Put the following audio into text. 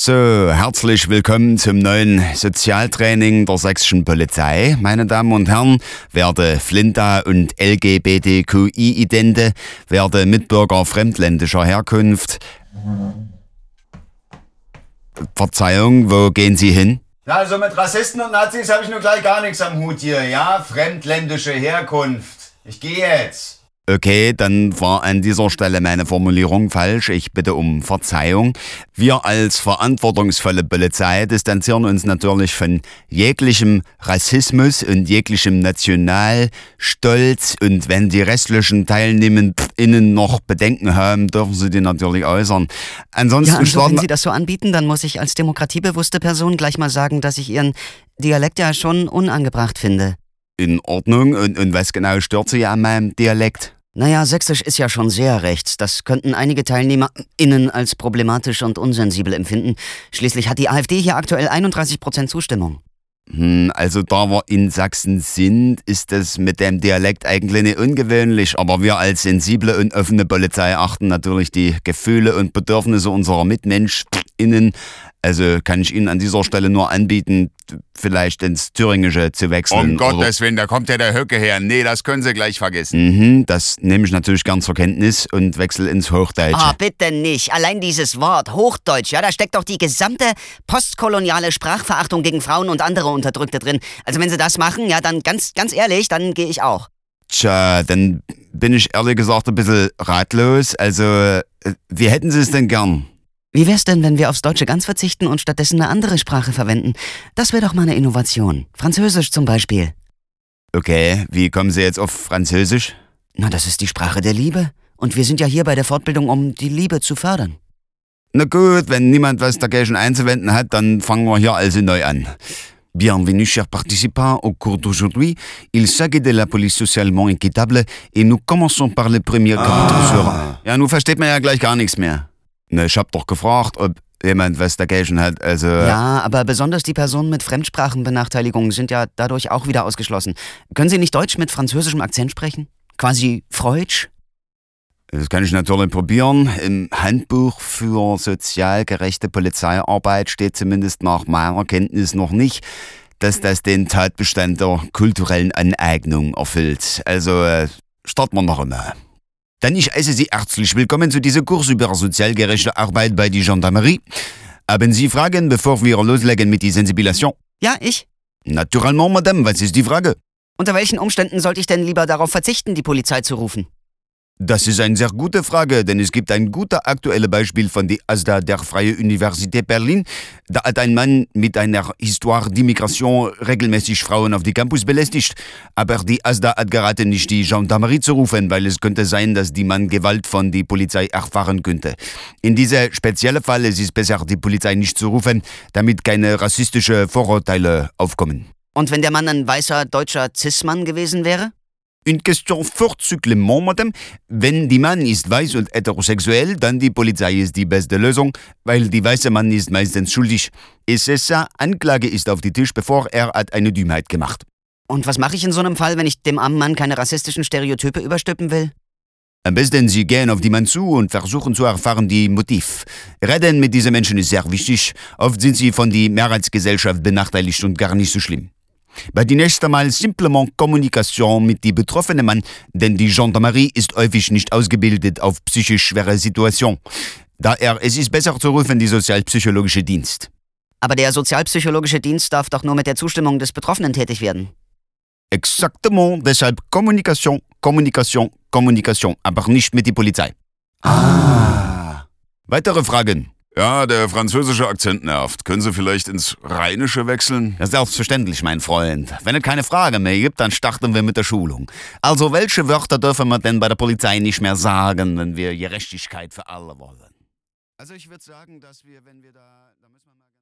So, herzlich willkommen zum neuen Sozialtraining der sächsischen Polizei. Meine Damen und Herren, werte Flinta- und LGBTQI-Idente, werte Mitbürger fremdländischer Herkunft. Verzeihung, wo gehen Sie hin? Na, also mit Rassisten und Nazis habe ich nur gleich gar nichts am Hut hier, ja? Fremdländische Herkunft. Ich gehe jetzt. Okay, dann war an dieser Stelle meine Formulierung falsch. Ich bitte um Verzeihung. Wir als verantwortungsvolle Polizei distanzieren uns natürlich von jeglichem Rassismus und jeglichem Nationalstolz. Und wenn die restlichen TeilnehmerInnen noch Bedenken haben, dürfen sie die natürlich äußern. Ansonsten wenn Sie das so anbieten, dann muss ich als demokratiebewusste Person gleich mal sagen, dass ich Ihren Dialekt ja schon unangebracht finde. In Ordnung. Und was genau stört Sie an meinem Dialekt? Naja, Sächsisch ist ja schon sehr rechts. Das könnten einige TeilnehmerInnen als problematisch und unsensibel empfinden. Schließlich hat die AfD hier aktuell 31% Zustimmung. Also da wir in Sachsen sind, ist das mit dem Dialekt eigentlich nicht ungewöhnlich. Aber wir als sensible und offene Polizei achten natürlich die Gefühle und Bedürfnisse unserer MitmenschInnen. Also kann ich Ihnen an dieser Stelle nur anbieten, vielleicht ins Thüringische zu wechseln. Um Gottes Willen, da kommt ja der Höcke her. Nee, das können Sie gleich vergessen. Das nehme ich natürlich gern zur Kenntnis und wechsle ins Hochdeutsche. Ah, bitte nicht. Allein dieses Wort, Hochdeutsch, ja, da steckt doch die gesamte postkoloniale Sprachverachtung gegen Frauen und andere Unterdrückte drin. Also wenn Sie das machen, ja, dann ganz ehrlich, dann gehe ich auch. Tja, dann bin ich ehrlich gesagt ein bisschen ratlos. Also, wie hätten Sie es denn gern? Wie wär's denn, wenn wir aufs Deutsche ganz verzichten und stattdessen eine andere Sprache verwenden? Das wäre doch mal eine Innovation. Französisch zum Beispiel. Okay, wie kommen Sie jetzt auf Französisch? Na, das ist die Sprache der Liebe. Und wir sind ja hier bei der Fortbildung, um die Liebe zu fördern. Na gut, wenn niemand was dagegen einzuwenden hat, dann fangen wir hier also neu an. Bienvenue, chers participants, au cours d'aujourd'hui. Il s'agit de la police socialement équitable et nous commençons par le premier chapitre sur... Ja, nun versteht man ja gleich gar nichts mehr. Na, ich hab doch gefragt, ob jemand was dagegen hat, also... Ja, aber besonders die Personen mit Fremdsprachenbenachteiligung sind ja dadurch auch wieder ausgeschlossen. Können Sie nicht Deutsch mit französischem Akzent sprechen? Quasi Freudsch? Das kann ich natürlich probieren. Im Handbuch für sozial gerechte Polizeiarbeit steht zumindest nach meiner Kenntnis noch nicht, dass das den Tatbestand der kulturellen Aneignung erfüllt. Also starten wir noch einmal. Dann ich heiße Sie herzlich willkommen zu diesem Kurs über sozial gerechte Arbeit bei der Gendarmerie. Haben Sie Fragen, bevor wir loslegen mit der Sensibilisation? Ja, ich. Naturellement, Madame, was ist die Frage? Unter welchen Umständen sollte ich denn lieber darauf verzichten, die Polizei zu rufen? Das ist eine sehr gute Frage, denn es gibt ein gutes aktuelles Beispiel von der ASDA der Freie Universität Berlin. Da hat ein Mann mit einer Histoire d'immigration regelmäßig Frauen auf die Campus belästigt. Aber die ASDA hat geraten, nicht die Gendarmerie zu rufen, weil es könnte sein, dass die Mann Gewalt von der Polizei erfahren könnte. In diesem speziellen Fall ist es besser, die Polizei nicht zu rufen, damit keine rassistischen Vorurteile aufkommen. Und wenn der Mann ein weißer, deutscher Cis-Mann gewesen wäre? Une question fort supplément, Madame. Wenn die Mann ist weiß und heterosexuell, dann die Polizei ist die beste Lösung, weil die weiße Mann ist meistens schuldig. SSA Anklage ist auf den Tisch, bevor er hat eine Dummheit gemacht. Und was mache ich in so einem Fall, wenn ich dem armen Mann keine rassistischen Stereotype überstülpen will? Am besten, Sie gehen auf die Mann zu und versuchen zu erfahren die Motiv. Reden mit diesen Menschen ist sehr wichtig. Oft sind sie von der Mehrheitsgesellschaft benachteiligt und gar nicht so schlimm. Bei die nächste Mal simplement Kommunikation mit die betroffenen Mann, denn die Gendarmerie ist häufig nicht ausgebildet auf psychisch schwere Situationen. Daher es ist besser zu rufen die sozialpsychologische Dienst. Aber der sozialpsychologische Dienst darf doch nur mit der Zustimmung des Betroffenen tätig werden. Exactement, deshalb Kommunikation, Kommunikation, Kommunikation, aber nicht mit die Polizei. Weitere Fragen? Ja, der französische Akzent nervt. Können Sie vielleicht ins Rheinische wechseln? Ja, selbstverständlich, mein Freund. Wenn es keine Frage mehr gibt, dann starten wir mit der Schulung. Also, welche Wörter dürfen wir denn bei der Polizei nicht mehr sagen, wenn wir Gerechtigkeit für alle wollen? Also ich würde sagen, dass wir, wenn wir da müssen wir mal...